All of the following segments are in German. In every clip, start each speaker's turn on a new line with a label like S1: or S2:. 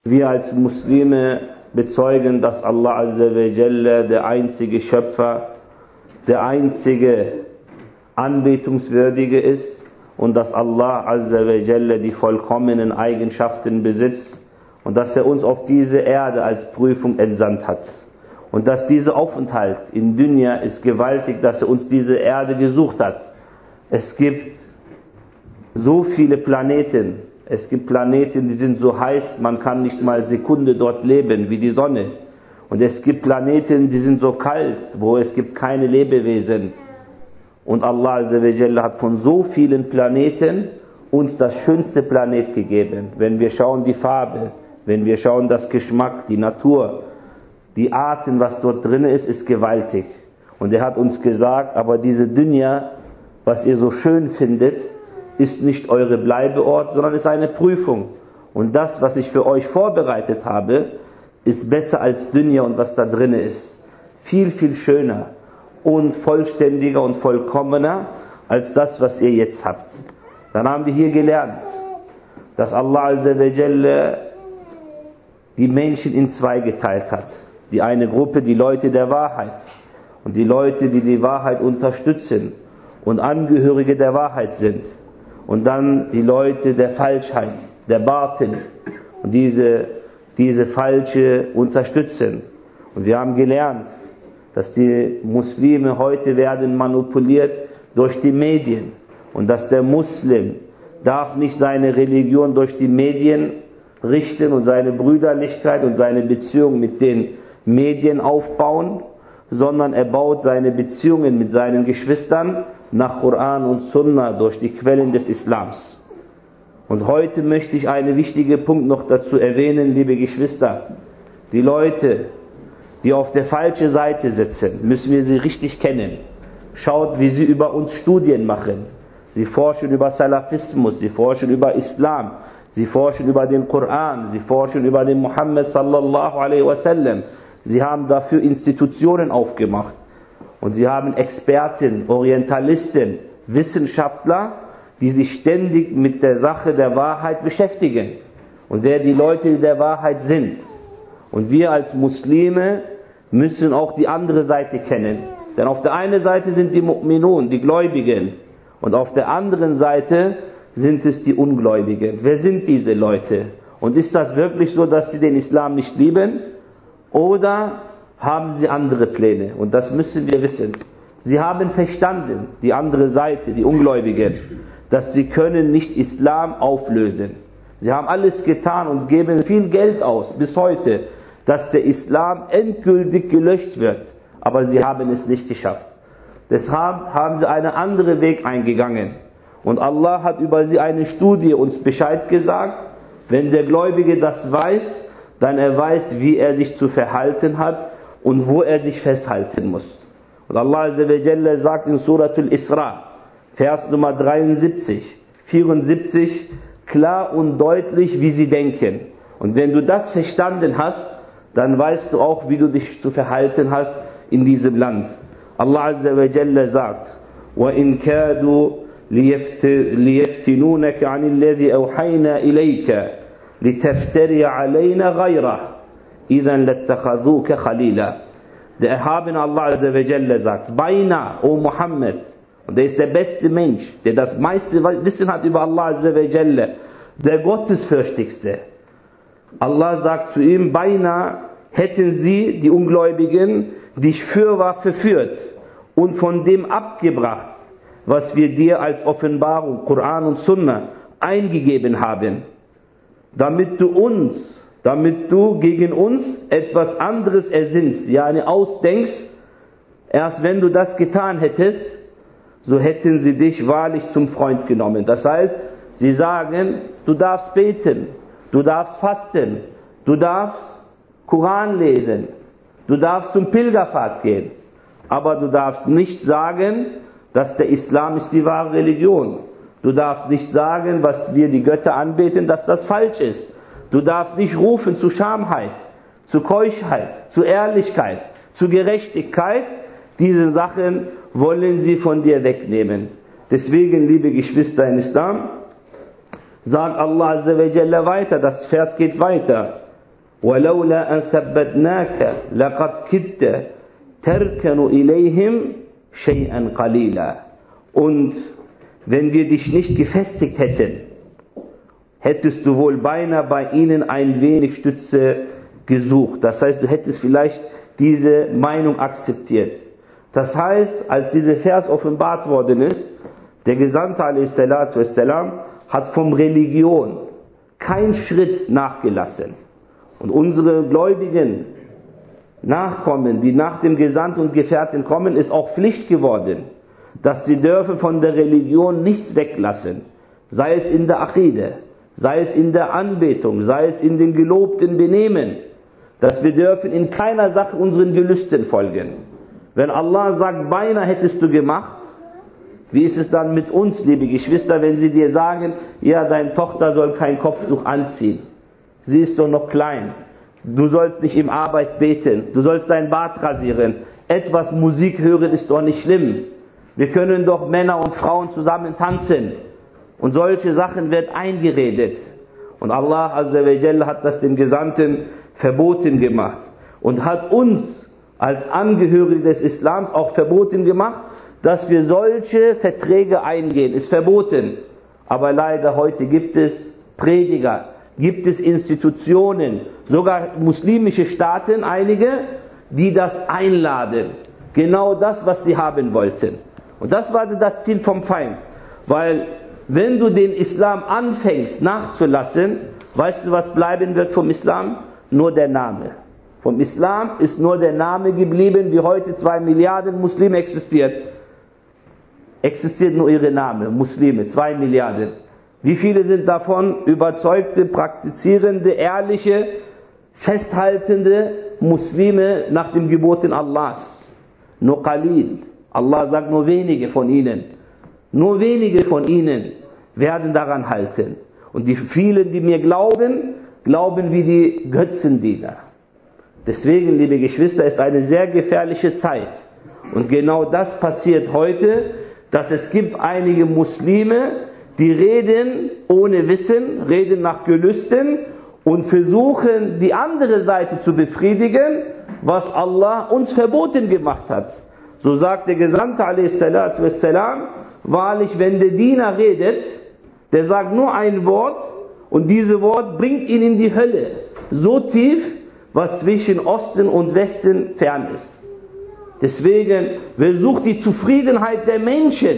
S1: Wir als Muslime bezeugen, dass Allah Azza wa Jalla der einzige Schöpfer, der einzige Anbetungswürdige ist und dass Allah Azza wa Jalla die vollkommenen Eigenschaften besitzt und dass er uns auf diese Erde als Prüfung entsandt hat. Und dass dieser Aufenthalt in Dunya ist gewaltig, dass er uns diese Erde gesucht hat. Es gibt so viele Planeten. Es gibt Planeten, die sind so heiß, man kann nicht mal Sekunde dort leben, wie die Sonne. Und es gibt Planeten, die sind so kalt, wo es gibt keine Lebewesen. Und Allah Azza wa Jalla hat von so vielen Planeten uns das schönste Planet gegeben. Wenn wir schauen die Farbe, wenn wir schauen das Geschmack, die Natur, die Arten, was dort drin ist, ist gewaltig. Und er hat uns gesagt, aber diese Dunya, was ihr so schön findet, ist nicht eure Bleibeort, sondern ist eine Prüfung. Und das, was ich für euch vorbereitet habe, ist besser als Dunya und was da drin ist. Viel, viel schöner und vollständiger und vollkommener als das, was ihr jetzt habt. Dann haben wir hier gelernt, dass Allah Azza wa Jalla die Menschen in zwei geteilt hat. Die eine Gruppe, die Leute der Wahrheit und die Leute, die die Wahrheit unterstützen und Angehörige der Wahrheit sind. Und dann die Leute der Falschheit, der Batil und diese Falsche unterstützen. Und wir haben gelernt, dass die Muslime heute werden manipuliert durch die Medien und dass der Muslim darf nicht seine Religion durch die Medien richten und seine Brüderlichkeit und seine Beziehung mit den Medien aufbauen, sondern er baut seine Beziehungen mit seinen Geschwistern nach Koran und Sunna durch die Quellen des Islams. Und heute möchte ich einen wichtigen Punkt noch dazu erwähnen, liebe Geschwister. Die Leute, die auf der falschen Seite sitzen, müssen wir sie richtig kennen. Schaut, wie sie über uns Studien machen. Sie forschen über Salafismus, sie forschen über Islam, sie forschen über den Koran, sie forschen über den Muhammad sallallahu alaihi wasallam. Sie haben dafür Institutionen aufgemacht. Und sie haben Experten, Orientalisten, Wissenschaftler, die sich ständig mit der Sache der Wahrheit beschäftigen. Und wer die Leute der Wahrheit sind. Und wir als Muslime müssen auch die andere Seite kennen. Denn auf der einen Seite sind die Mu'minun, die Gläubigen. Und auf der anderen Seite sind es die Ungläubigen. Wer sind diese Leute? Und ist das wirklich so, dass sie den Islam nicht lieben? Oder haben sie andere Pläne? Und das müssen wir wissen. Sie haben verstanden, die andere Seite, die Ungläubigen, dass sie können nicht Islam auflösen. Sie haben alles getan und geben viel Geld aus, bis heute, dass der Islam endgültig gelöscht wird. Aber sie haben es nicht geschafft. Deshalb haben sie einen anderen Weg eingegangen. Und Allah hat über sie eine Studie uns Bescheid gesagt. Wenn der Gläubige das weiß, dann er weiß, wie er sich zu verhalten hat und wo er sich festhalten muss. Und Allah Azza wa Jalla sagt in Suratul Isra, Vers Nummer 73, 74, klar und deutlich, wie sie denken. Und wenn du das verstanden hast, dann weißt du auch, wie du dich zu verhalten hast in diesem Land. Allah Azza wa Jalla sagt, وَإِنْ كَادُوا لِيَفْتِنُونَكَ عَنِ الَّذِي أَوْحَيْنَا إِلَيْكَ لِتَفْتَرِيَ عَلَيْنَا غَيْرَهُ إِذًا لَاتَّخَذُوكَ خَلِيلًا. Der erhabene Allah Azza wa Jalla sagt, beinahe, O Muhammad, und der ist der beste Mensch, der das meiste Wissen hat über Allah Azza wa Jalla, der Gottesfürchtigste. Allah sagt zu ihm, beinahe hätten sie, die Ungläubigen, dich fürwahr verführt und von dem abgebracht, was wir dir als Offenbarung, Koran und Sunna eingegeben haben, damit du gegen uns etwas anderes ersinnst, yani ausdenkst. Erst wenn du das getan hättest, so hätten sie dich wahrlich zum Freund genommen. Das heißt, sie sagen, du darfst beten, du darfst fasten, du darfst Koran lesen, du darfst zum Pilgerfahrt gehen, aber du darfst nicht sagen, dass der Islam ist die wahre Religion. Du darfst nicht sagen, was wir die Götter anbeten, dass das falsch ist. Du darfst nicht rufen zu Schamheit, zu Keuschheit, zu Ehrlichkeit, zu Gerechtigkeit. Diese Sachen wollen sie von dir wegnehmen. Deswegen, liebe Geschwister in Islam, sagt Allah Azza wa Jalla weiter, das Vers geht weiter. وَلَوْلَا أَنْ ثَبَّتْنَاكَ لَقَدْ كِدْتَ تَرْكَنُ إِلَيْهِمْ شَيْئًا قَلِيلًا. Und wenn wir dich nicht gefestigt hätten, hättest du wohl beinahe bei ihnen ein wenig Stütze gesucht. Das heißt, du hättest vielleicht diese Meinung akzeptiert. Das heißt, als dieser Vers offenbart worden ist, der Gesandte a.s. hat von Religion keinen Schritt nachgelassen. Und unsere gläubigen Nachkommen, die nach dem Gesandten und Gefährten kommen, ist auch Pflicht geworden, dass sie dürfen von der Religion nichts weglassen. Sei es in der Akide, sei es in der Anbetung, sei es in dem gelobten Benehmen, dass wir dürfen in keiner Sache unseren Gelüsten folgen. Wenn Allah sagt, beinahe hättest du gemacht, wie ist es dann mit uns, liebe Geschwister, wenn sie dir sagen, ja, deine Tochter soll kein Kopftuch anziehen. Sie ist doch noch klein. Du sollst nicht im Arbeit beten. Du sollst dein Bart rasieren. Etwas Musik hören ist doch nicht schlimm. Wir können doch Männer und Frauen zusammen tanzen. Und solche Sachen wird eingeredet. Und Allah Azza wa Jalla hat das dem Gesandten verboten gemacht. Und hat uns als Angehörige des Islams auch verboten gemacht, dass wir solche Verträge eingehen. Ist verboten. Aber leider heute gibt es Prediger, gibt es Institutionen, sogar muslimische Staaten, einige, die das einladen. Genau das, was sie haben wollten. Und das war das Ziel vom Feind. Weil wenn du den Islam anfängst nachzulassen, weißt du, was bleiben wird vom Islam? Nur der Name. Vom Islam ist nur der Name geblieben, wie heute 2 Milliarden Muslime existiert. Existiert nur ihre Name, Muslime, 2 Milliarden. Wie viele sind davon überzeugte, praktizierende, ehrliche, festhaltende Muslime nach den Geboten Allahs? Nur Qalil. Allah sagt, nur wenige von ihnen. Nur wenige von ihnen werden daran halten. Und die vielen, die mir glauben, glauben wie die Götzendiener. Deswegen, liebe Geschwister, ist eine sehr gefährliche Zeit. Und genau das passiert heute, dass es gibt einige Muslime, die reden ohne Wissen, reden nach Gelüsten und versuchen, die andere Seite zu befriedigen, was Allah uns verboten gemacht hat. So sagt der Gesandte a.s. wahrlich, wenn der Diener redet, der sagt nur ein Wort und dieses Wort bringt ihn in die Hölle. So tief, was zwischen Osten und Westen fern ist. Deswegen, wer sucht die Zufriedenheit der Menschen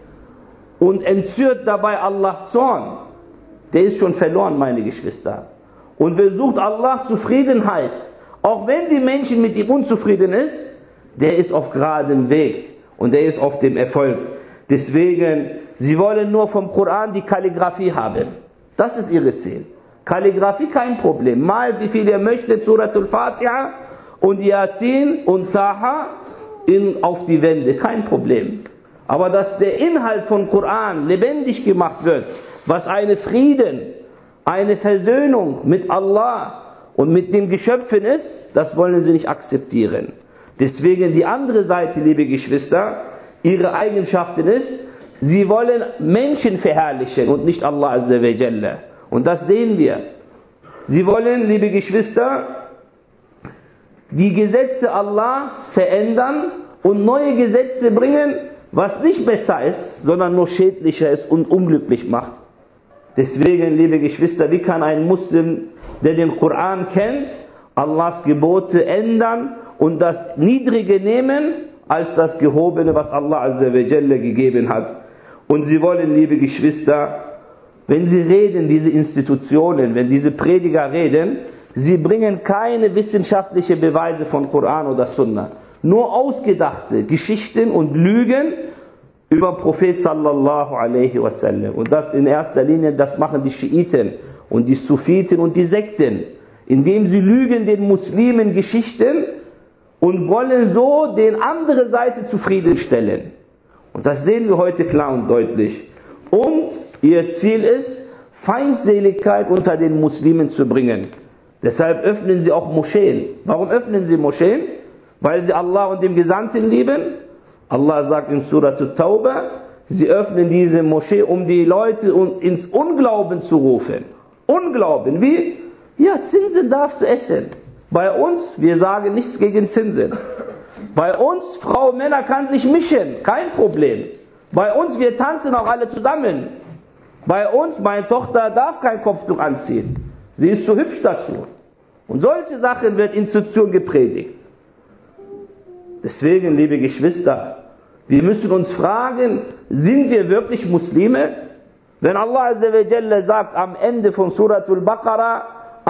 S1: und entzürnt dabei Allahs Zorn, der ist schon verloren, meine Geschwister. Und wer sucht Allahs Zufriedenheit, auch wenn die Menschen mit ihm unzufrieden ist, der ist auf geradem Weg und der ist auf dem Erfolg. Deswegen, sie wollen nur vom Koran die Kalligraphie haben. Das ist ihr Ziel. Kalligraphie kein Problem. Malt wie viel ihr möchtet, Suratul Fatiha und Yasin und Taha auf die Wände, kein Problem. Aber dass der Inhalt von Koran lebendig gemacht wird, was eine Frieden, eine Versöhnung mit Allah und mit den Geschöpfen ist, das wollen sie nicht akzeptieren. Deswegen die andere Seite, liebe Geschwister, ihre Eigenschaften ist, sie wollen Menschen verherrlichen und nicht Allah Azza wa Jalla. Und das sehen wir. Sie wollen, liebe Geschwister, die Gesetze Allahs verändern und neue Gesetze bringen, was nicht besser ist, sondern nur schädlicher ist und unglücklich macht. Deswegen, liebe Geschwister, wie kann ein Muslim, der den Koran kennt, Allahs Gebote ändern und das Niedrige nehmen, als das Gehobene, was Allah Azza wa Jalla gegeben hat. Und sie wollen, liebe Geschwister, wenn sie reden, diese Institutionen, wenn diese Prediger reden, sie bringen keine wissenschaftlichen Beweise von Koran oder Sunna. Nur ausgedachte Geschichten und Lügen über Prophet sallallahu alaihi wasallam. Und das in erster Linie, das machen die Schiiten und die Sufiten und die Sekten, indem sie lügen den Muslimen Geschichten und wollen so den andere Seite zufriedenstellen. Und das sehen wir heute klar und deutlich. Und ihr Ziel ist, Feindseligkeit unter den Muslimen zu bringen. Deshalb öffnen sie auch Moscheen. Warum öffnen sie Moscheen? Weil sie Allah und den Gesandten lieben. Allah sagt in Surah At-Tauba, sie öffnen diese Moschee, um die Leute ins Unglauben zu rufen. Unglauben, wie? Ja, Zinsen darfst du essen. Bei uns, wir sagen nichts gegen Zinsen. Bei uns, Frau und Männer kann sich mischen, kein Problem. Bei uns, wir tanzen auch alle zusammen. Bei uns, meine Tochter darf kein Kopftuch anziehen. Sie ist zu hübsch dazu. Und solche Sachen wird Institution gepredigt. Deswegen, liebe Geschwister, wir müssen uns fragen, sind wir wirklich Muslime? Wenn Allah Azza wa Jalla sagt am Ende von Suratul Baqarah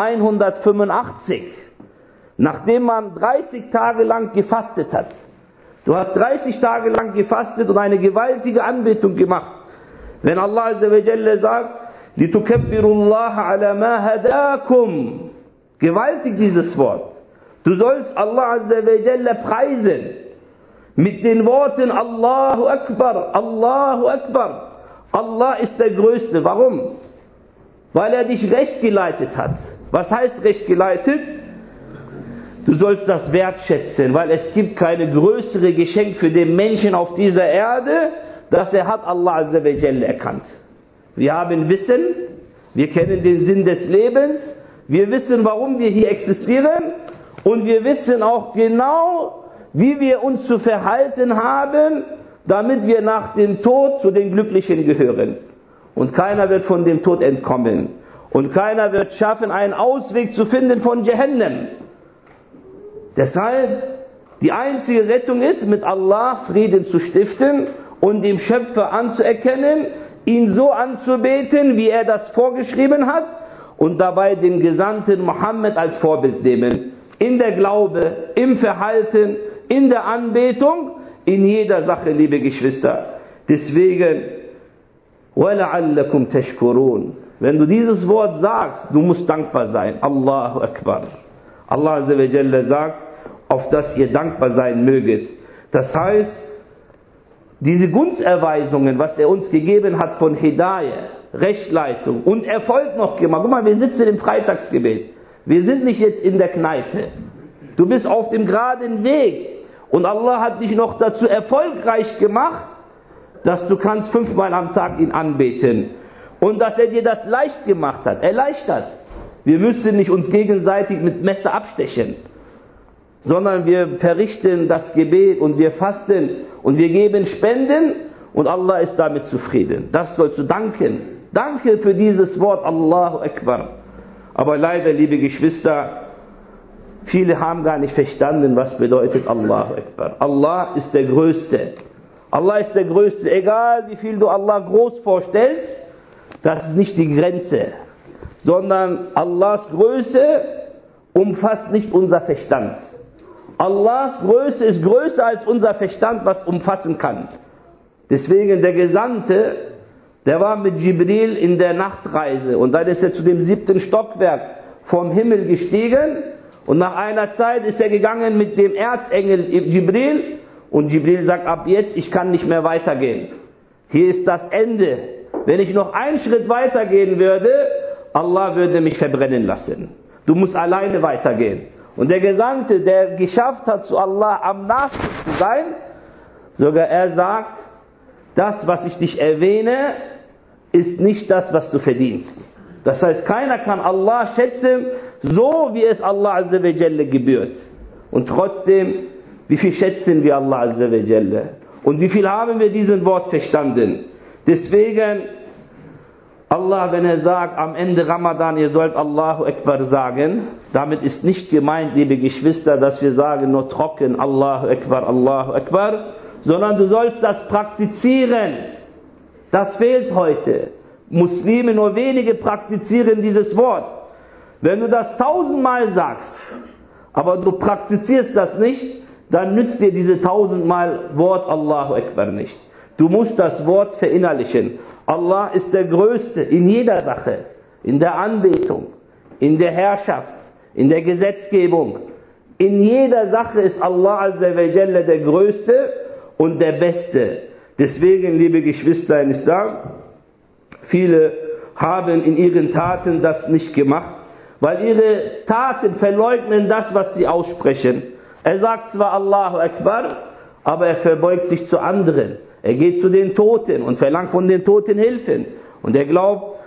S1: 185, nachdem man 30 Tage lang gefastet hat, du hast 30 Tage lang gefastet und eine gewaltige Anbetung gemacht. Wenn Allah Azza wa Jalla sagt, litukabbirullaha ala ma hadakum, gewaltig dieses Wort. Du sollst Allah Azza wa Jalla preisen mit den Worten Allahu Akbar, Allahu Akbar. Allah ist der Größte. Warum? Weil er dich recht geleitet hat. Was heißt recht geleitet? Du sollst das wertschätzen, weil es gibt keine größere Geschenk für den Menschen auf dieser Erde, dass er hat Allah Azza wa Jalla erkannt. Wir haben Wissen, wir kennen den Sinn des Lebens, wir wissen, warum wir hier existieren und wir wissen auch genau, wie wir uns zu verhalten haben, damit wir nach dem Tod zu den Glücklichen gehören. Und keiner wird von dem Tod entkommen. Und keiner wird schaffen, einen Ausweg zu finden von Jahannam. Deshalb, die einzige Rettung ist, mit Allah Frieden zu stiften und dem Schöpfer anzuerkennen, ihn so anzubeten, wie er das vorgeschrieben hat, und dabei den Gesandten Mohammed als Vorbild nehmen. In der Glaube, im Verhalten, in der Anbetung, in jeder Sache, liebe Geschwister. Deswegen, وَلَعَلَّكُمْ تَشْكُرُونَ. Wenn du dieses Wort sagst, du musst dankbar sein. Allahu Akbar. Allah Azza wa Jalla sagt, auf das ihr dankbar sein möget. Das heißt, diese Gunsterweisungen, was er uns gegeben hat von Hidayah, Rechtleitung und Erfolg noch gemacht. Guck mal, wir sitzen im Freitagsgebet. Wir sind nicht jetzt in der Kneipe. Du bist auf dem geraden Weg. Und Allah hat dich noch dazu erfolgreich gemacht, dass du kannst 5-mal am Tag ihn anbeten. Und dass er dir das leicht gemacht hat, erleichtert. Wir müssen nicht uns gegenseitig mit Messer abstechen, sondern wir verrichten das Gebet und wir fasten und wir geben Spenden und Allah ist damit zufrieden. Das sollst du danken. Danke für dieses Wort Allahu Akbar. Aber leider, liebe Geschwister, viele haben gar nicht verstanden, was bedeutet Allahu Akbar. Allah ist der Größte. Allah ist der Größte. Egal wie viel du Allah groß vorstellst, das ist nicht die Grenze. Sondern Allahs Größe umfasst nicht unser Verstand. Allahs Größe ist größer als unser Verstand, was umfassen kann. Deswegen der Gesandte, der war mit Jibril in der Nachtreise und dann ist er zu dem 7. Stockwerk vom Himmel gestiegen und nach einer Zeit ist er gegangen mit dem Erzengel Jibril und Jibril sagt, ab jetzt, ich kann nicht mehr weitergehen. Hier ist das Ende. Wenn ich noch einen Schritt weitergehen würde, Allah würde mich verbrennen lassen. Du musst alleine weitergehen. Und der Gesandte, der geschafft hat, zu Allah am nahesten zu sein, sogar er sagt, das, was ich dich erwähne, ist nicht das, was du verdienst. Das heißt, keiner kann Allah schätzen, so wie es Allah Azza wa Jalla gebührt. Und trotzdem, wie viel schätzen wir Allah Azza wa Jalla? Und wie viel haben wir diesen Wort verstanden? Deswegen, Allah, wenn er sagt, am Ende Ramadan, ihr sollt Allahu Akbar sagen, damit ist nicht gemeint, liebe Geschwister, dass wir sagen nur trocken Allahu Akbar, sondern du sollst das praktizieren. Das fehlt heute. Muslime, nur wenige praktizieren dieses Wort. Wenn du das 1000-mal sagst, aber du praktizierst das nicht, dann nützt dir diese 1000-mal Wort Allahu Akbar nicht. Du musst das Wort verinnerlichen. Allah ist der Größte in jeder Sache, in der Anbetung, in der Herrschaft, in der Gesetzgebung. In jeder Sache ist Allah Azza wa Jalla der Größte und der Beste. Deswegen, liebe Geschwister im Islam, viele haben in ihren Taten das nicht gemacht, weil ihre Taten verleugnen das, was sie aussprechen. Er sagt zwar Allahu Akbar, aber er verbeugt sich zu anderen. Er geht zu den Toten und verlangt von den Toten Hilfen. Und er glaubt,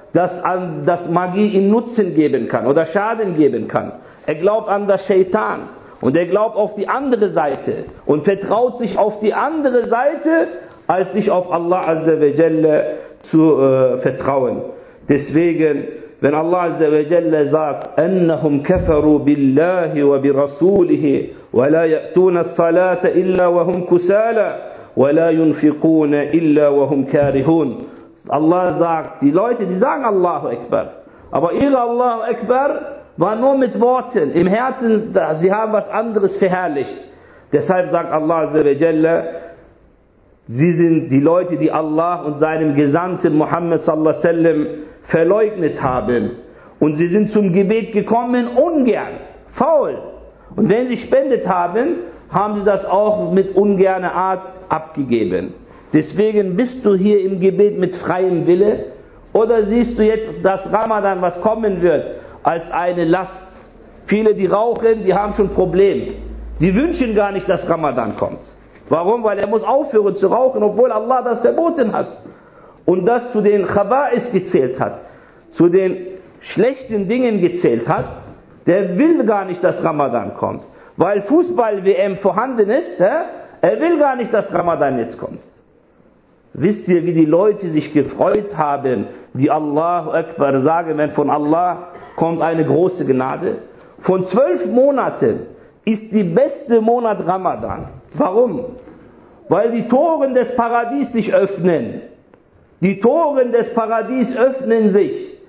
S1: dass Magie ihm Nutzen geben kann oder Schaden geben kann. Er glaubt an das Shaitan und er glaubt auf die andere Seite und vertraut sich auf die andere Seite, als sich auf Allah Azza wa Jalla zu vertrauen. Deswegen, wenn Allah Azza wa Jalla sagt, أَنَّهُمْ كَفَرُوا بِاللَّهِ وَبِرَسُولِهِ وَلَا يَأْتُونَ الصَّلَاةَ إِلَّا وَهُمْ كُسَالَى وَلَا يُنْفِقُونَ إِلَّا وَهُمْ كَارِهُونَ. Allah sagt, die Leute, die sagen Allahu Akbar, aber ihre Allahu Akbar war nur mit Worten. Im Herzen, sie haben was anderes verherrlicht. Deshalb sagt Allah Azza wa Jalla, sie sind die Leute, die Allah und seinem Gesandten Muhammad sallallahu alaihi wasallam verleugnet haben. Und sie sind zum Gebet gekommen, ungern, faul. Und wenn sie spendet haben, haben sie das auch mit ungerner Art abgegeben. Deswegen bist du hier im Gebet mit freiem Wille oder siehst du jetzt das Ramadan, was kommen wird, als eine Last? Viele, die rauchen, die haben schon Probleme. Die wünschen gar nicht, dass Ramadan kommt. Warum? Weil er muss aufhören zu rauchen, obwohl Allah das verboten hat. Und das zu den Khaba'is gezählt hat, zu den schlechten Dingen gezählt hat, der will gar nicht, dass Ramadan kommt. Weil Fußball-WM vorhanden ist, er will gar nicht, dass Ramadan jetzt kommt. Wisst ihr, wie die Leute sich gefreut haben, die Allahu Akbar sagen, wenn von Allah kommt eine große Gnade? Von 12 Monaten ist die beste Monat Ramadan. Warum? Weil die Toren des Paradies sich öffnen. Die Toren des Paradies öffnen sich.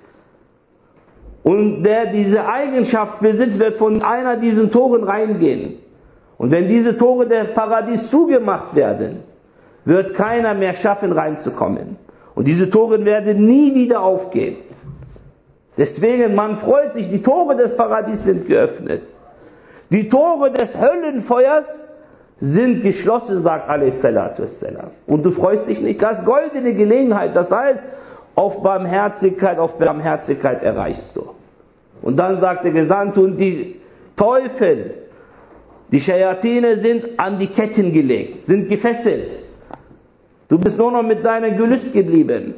S1: Und der diese Eigenschaft besitzt, wird von einer dieser Toren reingehen. Und wenn diese Tore des Paradies zugemacht werden, wird keiner mehr schaffen, reinzukommen. Und diese Tore werden nie wieder aufgehen. Deswegen, man freut sich, die Tore des Paradies sind geöffnet. Die Tore des Höllenfeuers sind geschlossen, sagt a.s. Und du freust dich nicht. Das ist goldene Gelegenheit. Das heißt, auf Barmherzigkeit erreichst du. Und dann sagt der Gesandte, und die Teufel, die Schayatine sind an die Ketten gelegt, sind gefesselt. Du bist nur noch mit deiner Gelüst geblieben.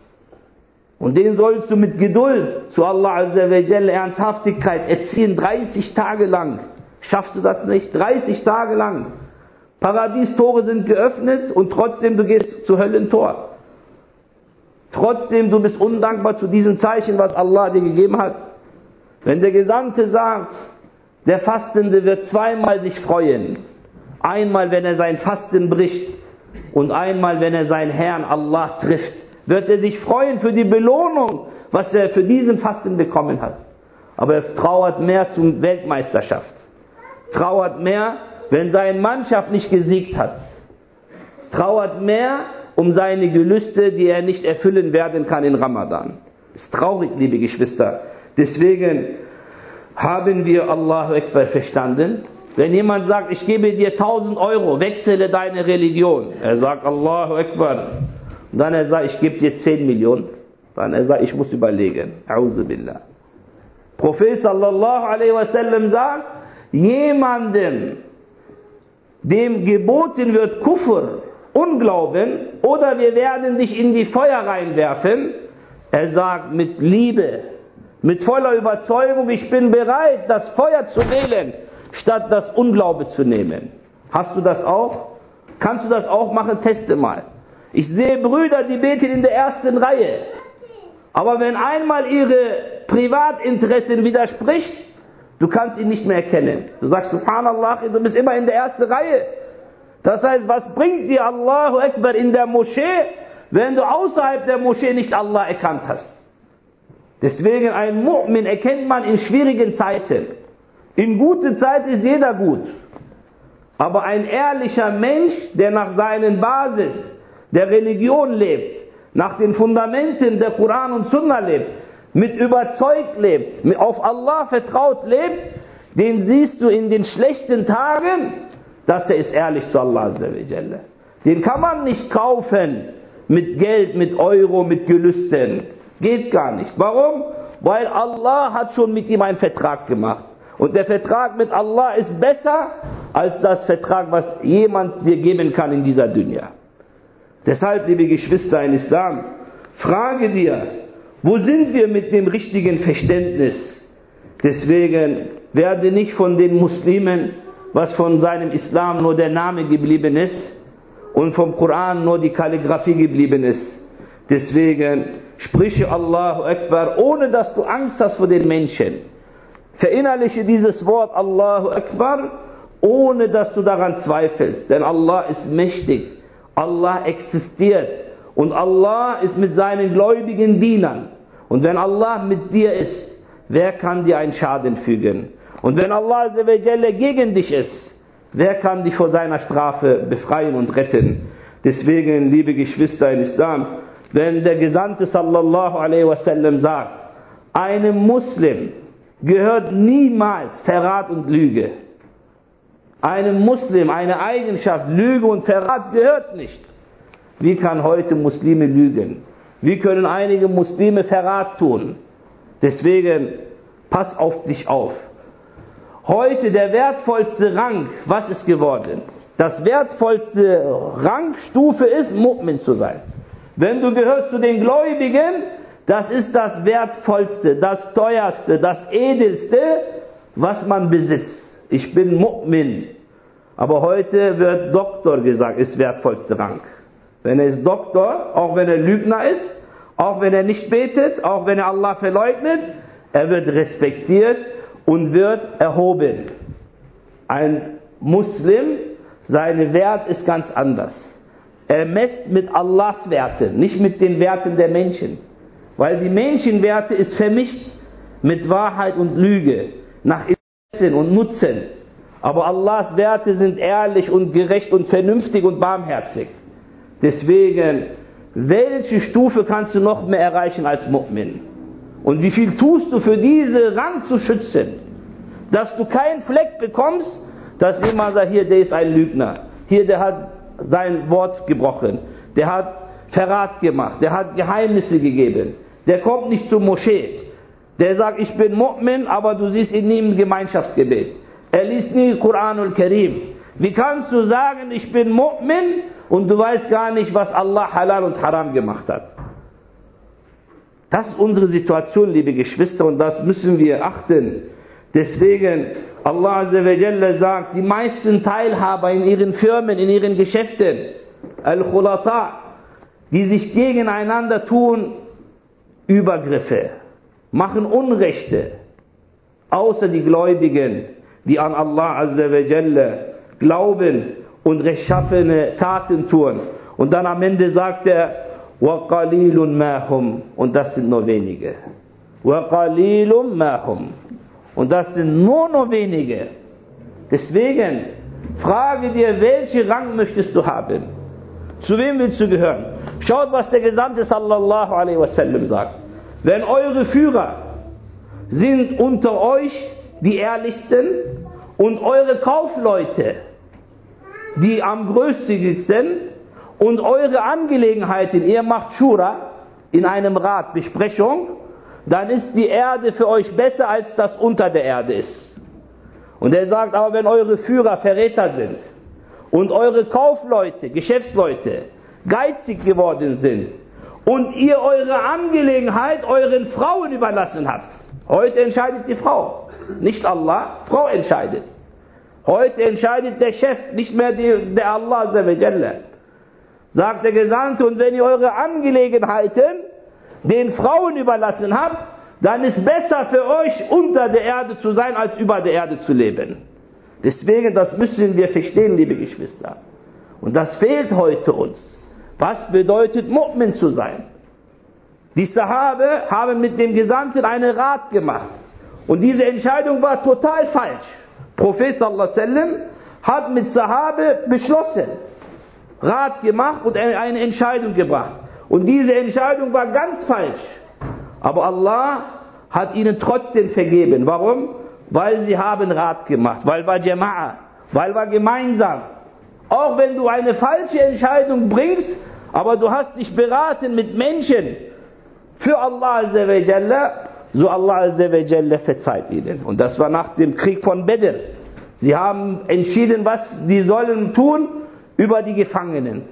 S1: Und den sollst du mit Geduld zu Allah Azza wa Jalla, Ernsthaftigkeit erziehen, 30 Tage lang. Schaffst du das nicht? 30 Tage lang. Paradiestore sind geöffnet und trotzdem du gehst zu Höllentor. Trotzdem du bist undankbar zu diesem Zeichen, was Allah dir gegeben hat. Wenn der Gesandte sagt, der Fastende wird zweimal sich freuen. Einmal, wenn er sein Fasten bricht und einmal, wenn er seinen Herrn Allah trifft, wird er sich freuen für die Belohnung, was er für diesen Fasten bekommen hat. Aber er trauert mehr zur Weltmeisterschaft. Trauert mehr, wenn seine Mannschaft nicht gesiegt hat. Trauert mehr um seine Gelüste, die er nicht erfüllen werden kann in Ramadan. Ist traurig, liebe Geschwister. Deswegen haben wir Allahu Akbar verstanden. Wenn jemand sagt, ich gebe dir 1000 Euro, wechsle deine Religion. Er sagt Allahu Akbar. Und dann er sagt, ich gebe dir 10 Millionen. Dann er sagt, ich muss überlegen. A'udhu billah. Prophet sallallahu alaihi wasallam sagt, jemandem, dem geboten wird Kufr, Unglauben, oder wir werden dich in die Feuer reinwerfen, er sagt mit Liebe, mit voller Überzeugung, ich bin bereit, das Feuer zu wählen, statt das Unglaube zu nehmen. Hast du das auch? Kannst du das auch machen? Teste mal. Ich sehe Brüder, die beten in der ersten Reihe. Aber wenn einmal ihre Privatinteressen widerspricht, du kannst ihn nicht mehr erkennen. Du sagst, Subhanallah, du bist immer in der ersten Reihe. Das heißt, was bringt dir Allahu Akbar in der Moschee, wenn du außerhalb der Moschee nicht Allah erkannt hast? Deswegen, ein Mu'min erkennt man in schwierigen Zeiten. In guten Zeiten ist jeder gut. Aber ein ehrlicher Mensch, der nach seinen Basis der Religion lebt, nach den Fundamenten der Koran und Sunna lebt, mit überzeugt lebt, auf Allah vertraut lebt, den siehst du in den schlechten Tagen, dass er ist ehrlich zu Allah Azza wa Jalla. Den kann man nicht kaufen mit Geld, mit Euro, mit Gelüsten. Geht gar nicht. Warum? Weil Allah hat schon mit ihm einen Vertrag gemacht. Und der Vertrag mit Allah ist besser als das Vertrag, was jemand dir geben kann in dieser Dunya. Deshalb, liebe Geschwister in Islam, frage dir, Wo sind wir mit dem richtigen Verständnis? Deswegen werde nicht von den Muslimen, was von seinem Islam nur der Name geblieben ist und vom Koran nur die Kalligraphie geblieben ist. Deswegen spreche Allahu Akbar, ohne dass du Angst hast vor den Menschen. Verinnerliche dieses Wort Allahu Akbar, ohne dass du daran zweifelst. Denn Allah ist mächtig, Allah existiert und Allah ist mit seinen gläubigen Dienern. Und wenn Allah mit dir ist, wer kann dir einen Schaden fügen? Und wenn Allah gegen dich ist, wer kann dich vor seiner Strafe befreien und retten? Deswegen, liebe Geschwister in Islam, wenn der Gesandte sallallahu alaihi wasallam sagt, einem Muslim gehört niemals Verrat und Lüge. Einem Muslim eine Eigenschaft, Lüge und Verrat gehört nicht. Wie kann heute Muslime lügen? Wie können einige Muslime Verrat tun? Deswegen, pass auf dich auf. Heute der wertvollste Rang, was ist geworden? Das wertvollste Rangstufe ist, Mu'min zu sein. Wenn du gehörst zu den Gläubigen, das ist das wertvollste, das teuerste, das edelste, was man besitzt. Ich bin Mu'min. Aber heute wird Doktor gesagt, ist wertvollste Rang. Wenn er ist Doktor, auch wenn er Lügner ist, auch wenn er nicht betet, auch wenn er Allah verleugnet, er wird respektiert und wird erhoben. Ein Muslim, sein Wert ist ganz anders. Er messt mit Allahs Werten, nicht mit den Werten der Menschen. Weil die Menschenwerte ist vermischt mit Wahrheit und Lüge, nach Interessen und Nutzen. Aber Allahs Werte sind ehrlich und gerecht und vernünftig und barmherzig. Deswegen, welche Stufe kannst du noch mehr erreichen als Mu'min? Und wie viel tust du für diese Rang zu schützen? Dass du keinen Fleck bekommst, dass jemand sagt, hier, der ist ein Lügner. Hier, der hat sein Wort gebrochen. Der hat Verrat gemacht. Der hat Geheimnisse gegeben. Der kommt nicht zur Moschee. Der sagt, ich bin Mu'min, aber du siehst ihn nie im Gemeinschaftsgebet. Er liest nie Koranul Karim. Wie kannst du sagen, ich bin Mu'min und du weißt gar nicht, was Allah halal und haram gemacht hat? Das ist unsere Situation, liebe Geschwister, und das müssen wir achten. Deswegen, Allah Azza wa Jalla sagt, die meisten Teilhaber in ihren Firmen, in ihren Geschäften, Al-Khulata, die sich gegeneinander tun, Übergriffe, machen Unrechte, außer die Gläubigen, die an Allah Azza wa Jalla glauben und rechtschaffene Taten tun. Und dann am Ende sagt er, وَقَلِيلٌ مَا هُمْ, und das sind nur wenige. وَقَلِيلٌ مَا هُمْ, und das sind nur noch wenige. Deswegen, frage dir, welchen Rang möchtest du haben? Zu wem willst du gehören? Schaut, was der Gesandte sallallahu alaihi wasallam sagt. Wenn eure Führer sind unter euch die Ehrlichsten und eure Kaufleute die am großzügigsten und eure Angelegenheiten, ihr macht Shura in einem Rat, Besprechung, dann ist die Erde für euch besser als das unter der Erde ist. Und er sagt, aber wenn eure Führer Verräter sind und eure Kaufleute, Geschäftsleute geizig geworden sind und ihr eure Angelegenheit euren Frauen überlassen habt, heute entscheidet die Frau, nicht Allah, Frau entscheidet. Heute entscheidet der Chef, nicht mehr der Allah Azza wa Jalla. Sagt der Gesandte, und wenn ihr eure Angelegenheiten den Frauen überlassen habt, dann ist besser für euch unter der Erde zu sein, als über der Erde zu leben. Deswegen, das müssen wir verstehen, liebe Geschwister. Und das fehlt heute uns. Was bedeutet Mu'min zu sein? Die Sahabe haben mit dem Gesandten einen Rat gemacht. Und diese Entscheidung war total falsch. Prophet sallallahu alaihi wasallam hat mit Sahabe beschlossen, Rat gemacht und eine Entscheidung gebracht. Und diese Entscheidung war ganz falsch. Aber Allah hat ihnen trotzdem vergeben. Warum? Weil sie haben Rat gemacht, weil wir Jama'a, weil wir gemeinsam. Auch wenn du eine falsche Entscheidung bringst, aber du hast dich beraten mit Menschen für Allah Azza wa Jalla, so Allah Azza wa Jalla verzeiht ihnen. Und das war nach dem Krieg von Badr. Sie haben entschieden, was sie sollen tun über die Gefangenen.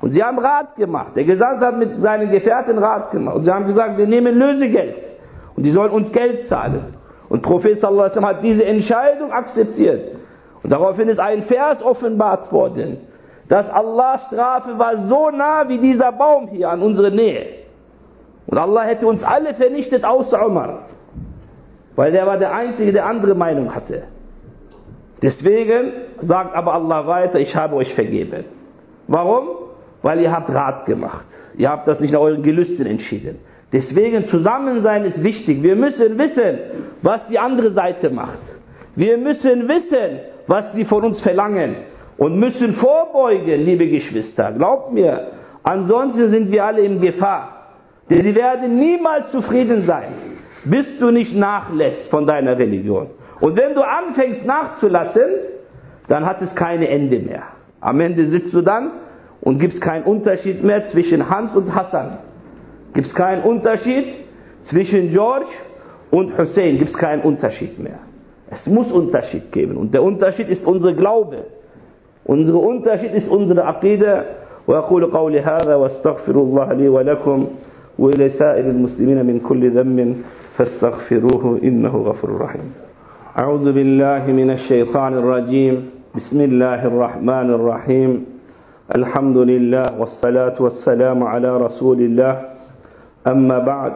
S1: Und sie haben Rat gemacht. Der Gesandte hat mit seinen Gefährten Rat gemacht. Und sie haben gesagt, wir nehmen Lösegeld. Und die sollen uns Geld zahlen. Und Prophet sallallahu alaihi wasallam hat diese Entscheidung akzeptiert. Und daraufhin ist ein Vers offenbart worden, dass Allahs Strafe war so nah wie dieser Baum hier an unsere Nähe. Und Allah hätte uns alle vernichtet, außer Umar. Weil der war der Einzige, der andere Meinung hatte. Deswegen sagt aber Allah weiter, ich habe euch vergeben. Warum? Weil ihr habt Rat gemacht. Ihr habt das nicht nach euren Gelüsten entschieden. Deswegen Zusammensein ist wichtig. Wir müssen wissen, was die andere Seite macht. Wir müssen wissen, was sie von uns verlangen. Und müssen vorbeugen, liebe Geschwister. Glaubt mir, ansonsten sind wir alle in Gefahr. Denn sie werden niemals zufrieden sein, bis du nicht nachlässt von deiner Religion. Und wenn du anfängst nachzulassen, dann hat es keine Ende mehr. Am Ende sitzt du dann und gibst keinen Unterschied mehr zwischen Hans und Hassan. Gibt es keinen Unterschied zwischen George und Hussein. Gibt es keinen Unterschied mehr. Es muss Unterschied geben. Und der Unterschied ist unser Glaube. Unser Unterschied ist unsere Aqida. وأقول قولي هذا واستغفر الله لي ولكم ولسائر المسلمين من كل ذنب فاستغفروه إنه غفور رحيم. أعوذ بالله من الشيطان الرجيم. بسم الله الرحمن الرحيم. الحمد لله والصلاة والسلام على رسول الله. أما بعد.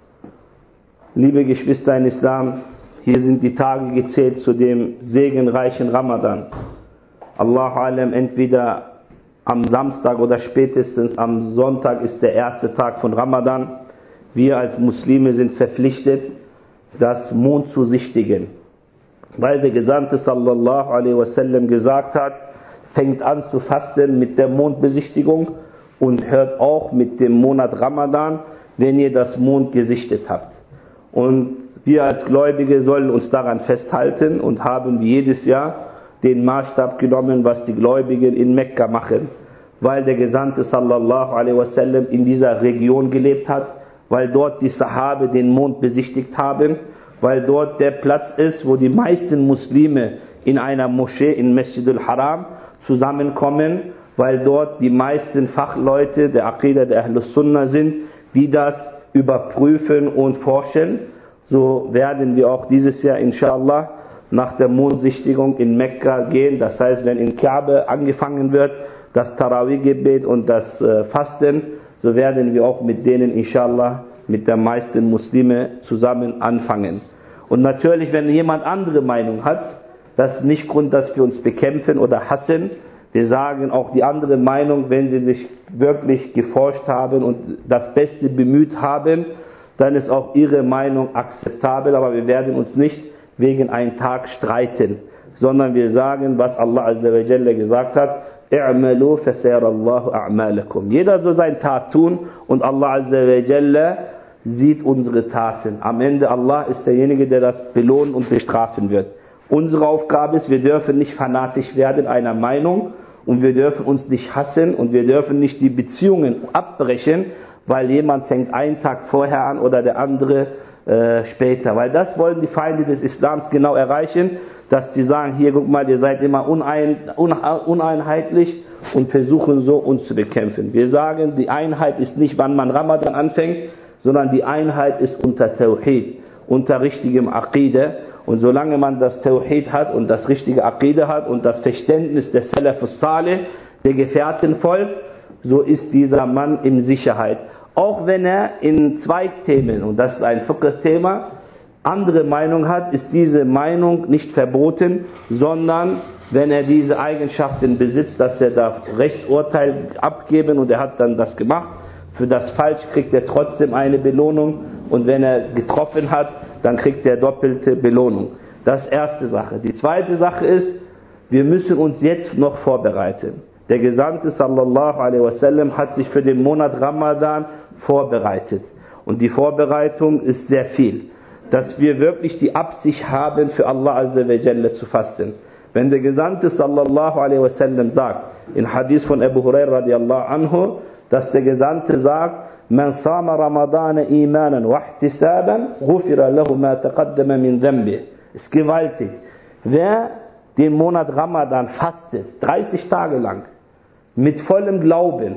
S1: Liebe Geschwister in Islam, hier sind die Tage gezählt zu dem segenreichen Ramadan. Allahu Alam, entweder am Samstag oder spätestens am Sonntag ist der erste Tag von Ramadan. Wir als Muslime sind verpflichtet, das Mond zu sichtigen. Weil der Gesandte sallallahu alaihi wasallam gesagt hat, fängt an zu fasten mit der Mondbesichtigung und hört auch mit dem Monat Ramadan, wenn ihr das Mond gesichtet habt. Und wir als Gläubige sollen uns daran festhalten und haben wie jedes Jahr den Maßstab genommen, was die Gläubigen in Mekka machen, weil der Gesandte sallallahu alaihi wasallam in dieser Region gelebt hat, weil dort die Sahabe den Mond besichtigt haben, weil dort der Platz ist, wo die meisten Muslime in einer Moschee in Masjid al-Haram zusammenkommen, weil dort die meisten Fachleute der Aqida der Ahlus Sunnah sind, die das überprüfen und forschen. So werden wir auch dieses Jahr inshallah nach der Mondsichtigung in Mekka gehen. Das heißt, wenn in Kaaba angefangen wird, das Tarawih-Gebet und das Fasten, so werden wir auch mit denen inshallah, mit der meisten Muslime zusammen anfangen. Und natürlich, wenn jemand andere Meinung hat, das ist nicht Grund, dass wir uns bekämpfen oder hassen. Wir sagen auch die andere Meinung, wenn sie sich wirklich geforscht haben und das Beste bemüht haben, dann ist auch ihre Meinung akzeptabel, aber wir werden uns nicht wegen einem Tag streiten, sondern wir sagen, was Allah Azza wa Jalla gesagt hat, i'malu fasayarallahu a'malakum. Jeder soll seine Tat tun und Allah Azza wa Jalla sieht unsere Taten. Am Ende Allah ist derjenige, der das belohnen und bestrafen wird. Unsere Aufgabe ist, wir dürfen nicht fanatisch werden einer Meinung und wir dürfen uns nicht hassen und wir dürfen nicht die Beziehungen abbrechen, weil jemand fängt einen Tag vorher an oder der andere später. Weil das wollen die Feinde des Islams genau erreichen, dass sie sagen, hier guck mal, ihr seid immer uneinheitlich und versuchen so uns zu bekämpfen. Wir sagen, die Einheit ist nicht, wann man Ramadan anfängt, sondern die Einheit ist unter Tawhid, unter richtigem Aqide. Und solange man das Tawhid hat und das richtige Aqide hat und das Verständnis des Salafus Salih, der Gefährten folgt, so ist dieser Mann in Sicherheit. Auch wenn er in zwei Themen, und das ist ein Fiqh-Thema, andere Meinung hat, ist diese Meinung nicht verboten, sondern wenn er diese Eigenschaften besitzt, dass er das Rechtsurteil abgeben und er hat dann das gemacht, für das Falsch kriegt er trotzdem eine Belohnung und wenn er getroffen hat, dann kriegt er doppelte Belohnung. Das ist erste Sache. Die zweite Sache ist, wir müssen uns jetzt noch vorbereiten. Der Gesandte sallallahu alaihi wasallam hat sich für den Monat Ramadan vorbereitet. Und die Vorbereitung ist sehr viel. Dass wir wirklich die Absicht haben, für Allah Azza wa Jalla zu fasten. Wenn der Gesandte sallallahu alaihi wasallam sagt, in Hadith von Abu Hurairah radiallahu anhu, dass der Gesandte sagt, Man sama Ramadana imanan wa ihtisaban, ghufira lahu ma taqaddama min dhanbi. Ist gewaltig. Wer den Monat Ramadan fastet, 30 Tage lang, mit vollem Glauben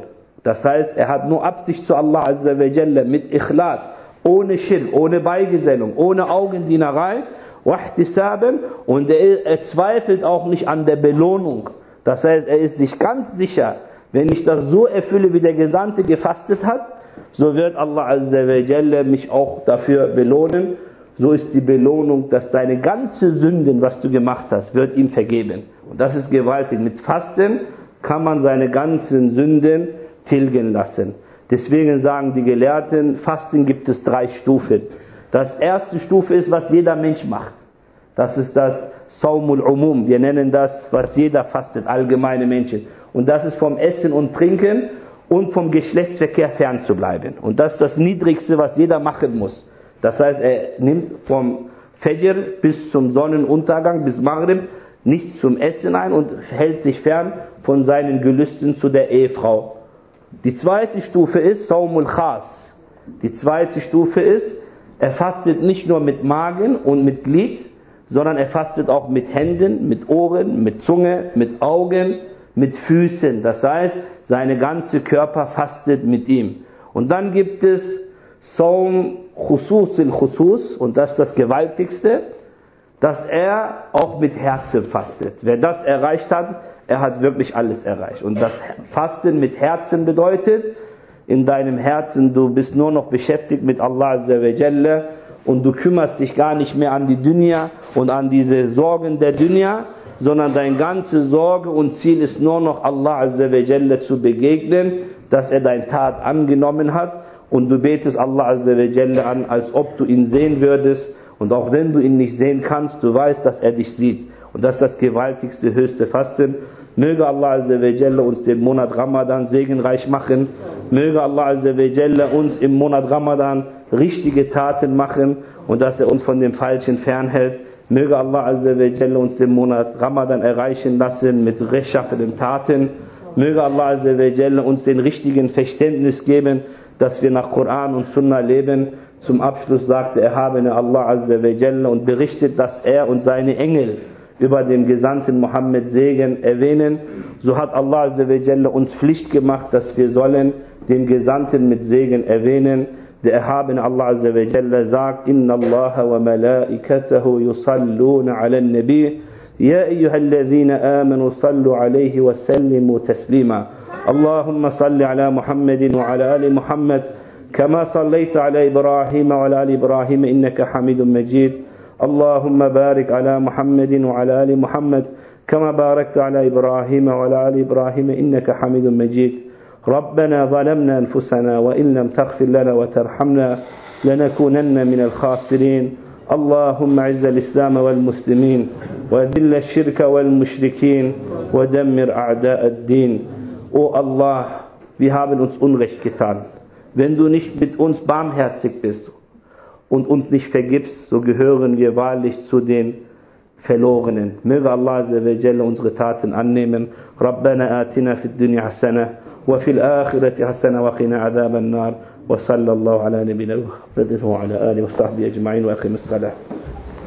S1: Das heißt, er hat nur Absicht zu Allah Azza wa Jalla mit Ikhlas, ohne Schirk, ohne Beigesellung, ohne Augendienerei, wahtisaben, und er zweifelt auch nicht an der Belohnung. Das heißt, er ist sich ganz sicher, wenn ich das so erfülle, wie der Gesandte gefastet hat, so wird Allah Azza wa Jalla mich auch dafür belohnen. So ist die Belohnung, dass deine ganze Sünden, was du gemacht hast, wird ihm vergeben. Und das ist gewaltig. Mit Fasten kann man seine ganzen Sünden tilgen lassen. Deswegen sagen die Gelehrten, Fasten gibt es 3 Stufen. Das erste Stufe ist, was jeder Mensch macht. Das ist das Saumul Umum. Wir nennen das, was jeder fastet, allgemeine Menschen. Und das ist vom Essen und Trinken und vom Geschlechtsverkehr fernzubleiben. Und das ist das Niedrigste, was jeder machen muss. Das heißt, er nimmt vom Fajr bis zum Sonnenuntergang, bis Maghrib, nichts zum Essen ein und hält sich fern von seinen Gelüsten zu der Ehefrau. Die zweite Stufe ist Saumul Khas. Die zweite Stufe ist, er fastet nicht nur mit Magen und mit Glied, sondern er fastet auch mit Händen, mit Ohren, mit Zunge, mit Augen, mit Füßen. Das heißt, seine ganze Körper fastet mit ihm. Und dann gibt es Saum Khusus in Khusus, und das ist das Gewaltigste, dass er auch mit Herzen fastet. Wer das erreicht hat, er hat wirklich alles erreicht. Und das Fasten mit Herzen bedeutet, in deinem Herzen, du bist nur noch beschäftigt mit Allah Azza wa Jalla und du kümmerst dich gar nicht mehr an die Dunya und an diese Sorgen der Dunya, sondern deine ganze Sorge und Ziel ist nur noch Allah Azza wa Jalla zu begegnen, dass er deine Tat angenommen hat, und du betest Allah Azza wa Jalla an, als ob du ihn sehen würdest, und auch wenn du ihn nicht sehen kannst, du weißt, dass er dich sieht. Und das ist das gewaltigste, höchste Fasten. Möge Allah Azza wa Jalla uns den Monat Ramadan segenreich machen. Möge Allah Azza wa Jalla uns im Monat Ramadan richtige Taten machen und dass er uns von dem Falschen fernhält. Möge Allah Azza wa Jalla uns den Monat Ramadan erreichen lassen mit rechtschaffenen Taten. Möge Allah Azza wa Jalla uns den richtigen Verständnis geben, dass wir nach Koran und Sunna leben. Zum Abschluss sagte erhabene Allah Azza wa Jalla und berichtet, dass er und seine Engel über den Gesandten Mohammed Segen erwähnen. So hat Allah Azza wa Jalla uns Pflicht gemacht, dass wir sollen den Gesandten mit Segen erwähnen. Der erhabene Allah Azza wa Jalla sagt: Inna Allah wa malaikatahu yusalluna ala an-nabi ya ayyuhalladhina amanu sallu alayhi wa sallimu taslima. اللهم صل على محمد وعلى آل محمد كما صليت على إبراهيم وعلى آل إبراهيم إنك حميد مجيد. اللهم بارك على محمد وعلى آل محمد كما باركت على إبراهيم وعلى آل إبراهيم إنك حميد مجيد. ربنا ظلمنا أنفسنا وإن لم تغفر لنا وترحمنا لنكونن من الخاسرين. اللهم أعز الإسلام والمسلمين وأذل الشرك والمشركين ودمر أعداء الدين. O Allah, wir haben uns Unrecht getan. Wenn du nicht mit uns barmherzig bist und uns nicht vergibst, so gehören wir wahrlich zu den Verlorenen. Möge Allah Azza wa Jalla unsere Taten annehmen. Rabbana atina fid dunya hasana wa fil akhirati hasana wa qina adhaban nar. Wa sallallahu ala nabiyyina Muhammadin wa ala alihi wa sahbihi ajma'in wa aqimis salah.